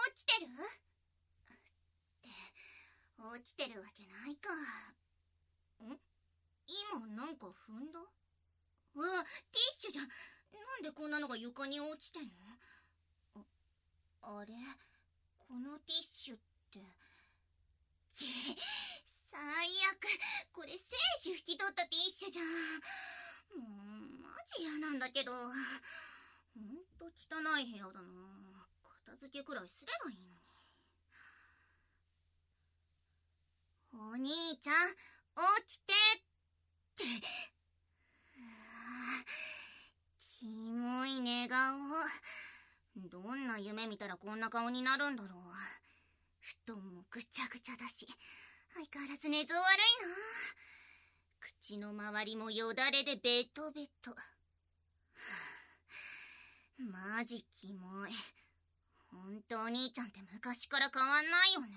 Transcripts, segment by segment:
ちてる？って落ちてるわけないか。今なんか踏んだ？うわ、ティッシュじゃん。なんでこんなのが床に落ちてんの？あれ、このティッシュって。最悪。これ精子拭き取ったティッシュじゃん。もうマジ嫌なんだけど。ほんと汚い部屋だな。片付けくらいすればいいのに。お兄ちゃん、起きてって。キモい寝顔。どんな夢見たらこんな顔になるんだろう。布団もぐちゃぐちゃだし、相変わらず寝相悪いな。口の周りもよだれでベトベト。マジキモい。ほんとお兄ちゃんって昔から変わんないよね。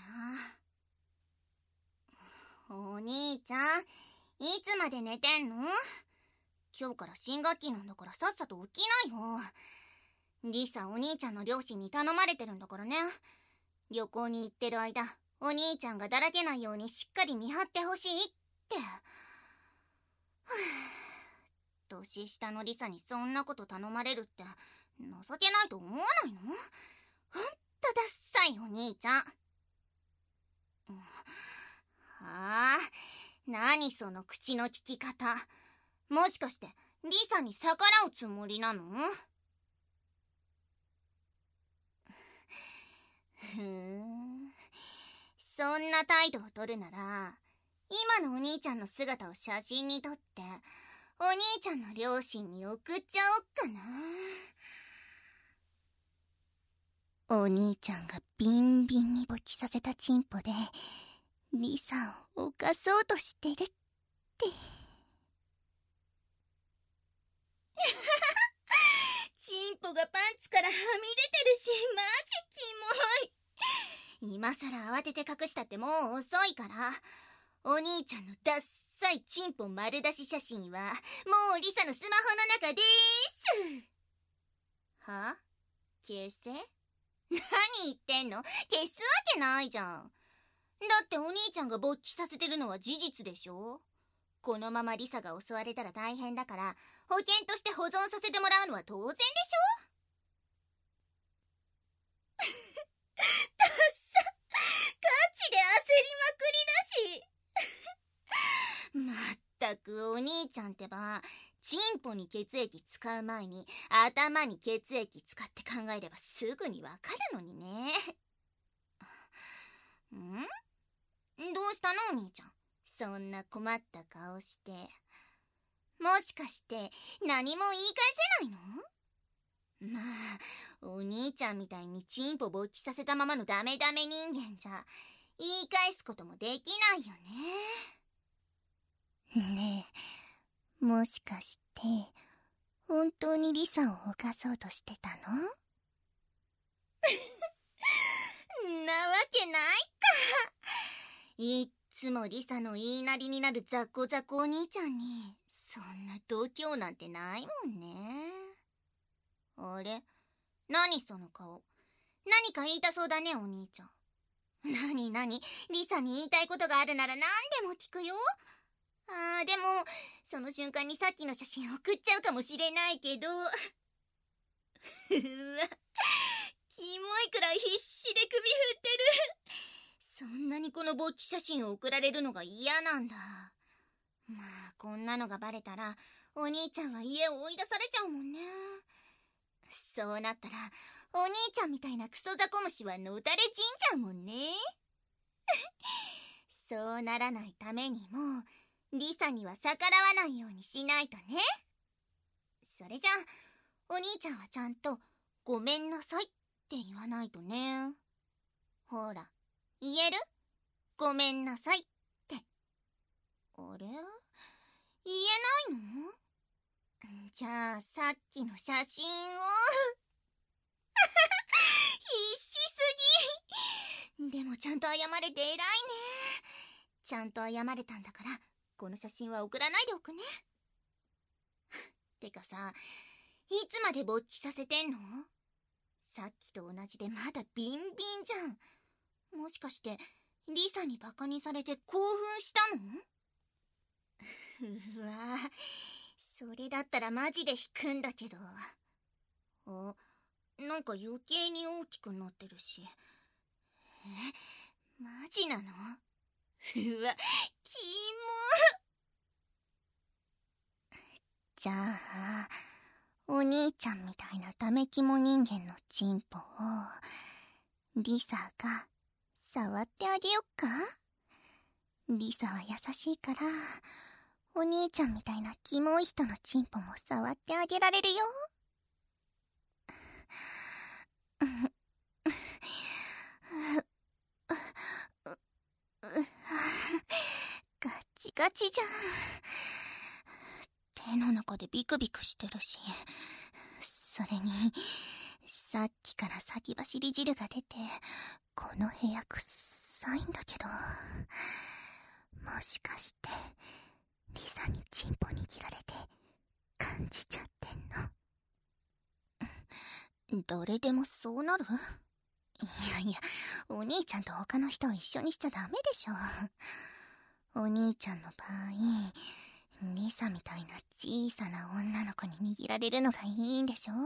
お兄ちゃん、いつまで寝てんの？今日から新学期なんだからさっさと起きなよ。リサ、お兄ちゃんの両親に頼まれてるんだからね。旅行に行ってる間、お兄ちゃんがだらけないようにしっかり見張ってほしいって。年下のリサにそんなこと頼まれるって情けないと思わないの？ほんとダッサいお兄ちゃん。はあ、何その口の利き方。もしかしてリサに逆らうつもりなの？そんな態度を取るなら、今のお兄ちゃんの姿を写真に撮って、お兄ちゃんの両親に送っちゃおっかな。お兄ちゃんがビンビンに勃起させたチンポで、リサを犯そうとしてるって。チンポがパンツからはみ出てるし、マジキモい。今さら慌てて隠したってもう遅いから。お兄ちゃんのダッサいチンポ丸出し写真はもうリサのスマホの中でーす。は？消せ？何言ってんの？消すわけないじゃん。だってお兄ちゃんが勃起させてるのは事実でしょ。このままリサが襲われたら大変だから保険として保存させてもらうのは当然でしょ。ダッサ。ガチで焦りまくりだし。まったくお兄ちゃんってば、チンポに血液使う前に頭に血液使って考えればすぐにわかるのにね。どうしたのお兄ちゃん、そんな困った顔して。もしかして何も言い返せないの？まあ、お兄ちゃんみたいにチンポ勃起させたままのダメダメ人間じゃ言い返すこともできないよね。ねえ、もしかして本当にリサを犯そうとしてたの？なわけないか。いっつもリサの言いなりになるザコザコお兄ちゃんにそんな度胸なんてないもんね。あれ？何その顔。何か言いたそうだねお兄ちゃん。何リサに言いたいことがあるなら何でも聞くよ。でもその瞬間にさっきの写真送っちゃうかもしれないけど。うわ、キモいくらい必死で首振ってる。そんなにこの勃起写真を送られるのが嫌なんだ。まあこんなのがバレたらお兄ちゃんは家を追い出されちゃうもんね。そうなったらお兄ちゃんみたいなクソザコ虫はのたれ死んじゃうもんね。そうならないためにもリサには逆らわないようにしないとね。それじゃあお兄ちゃんはちゃんとごめんなさいって言わないとね。ほら、言える？ごめんなさいって。あれ？言えないの？じゃあさっきの写真を必死すぎ。でもちゃんと謝れて偉いね。ちゃんと謝れたんだからこの写真は送らないでおくね。てかさ、いつまで勃起させてんの？ さっきと同じでまだビンビンじゃん。もしかしてリサにバカにされて興奮したの？うわぁ、それだったらマジで引くんだけど。あ、なんか余計に大きくなってるし。マジなの？うわ、キモ。じゃあ、お兄ちゃんみたいなダメキモ人間のチンポをリサが触ってあげよっか？リサは優しいからお兄ちゃんみたいなキモい人のチンポも触ってあげられるよ。ガチガチじゃん。手の中でビクビクしてるし、それにさっきから先走り汁が出てこの部屋臭いんだけど、もしかしてリサにチンポ握られて感じちゃってんの？誰でもそうなる？いやいや、お兄ちゃんと他の人を一緒にしちゃダメでしょ。お兄ちゃんの場合、リサみたいな小さな女の子に握られるのがいいんでしょ。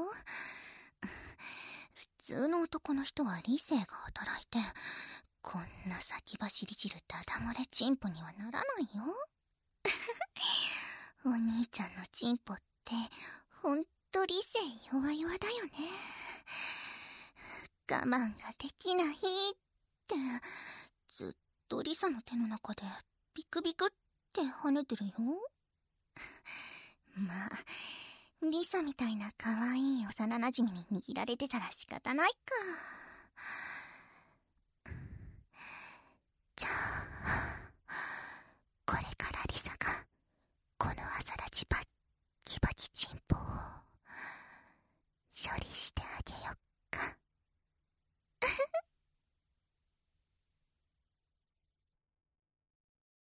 普通の男の人は理性が働いて、こんな先走り汁ダダ漏れチンポにはならないよ。お兄ちゃんのチンポってほんと理性弱々だよね。我慢ができないってずっとリサの手の中でビクビクって跳ねてるよ。まあリサみたいな可愛い幼馴染に握られてたら仕方ないか。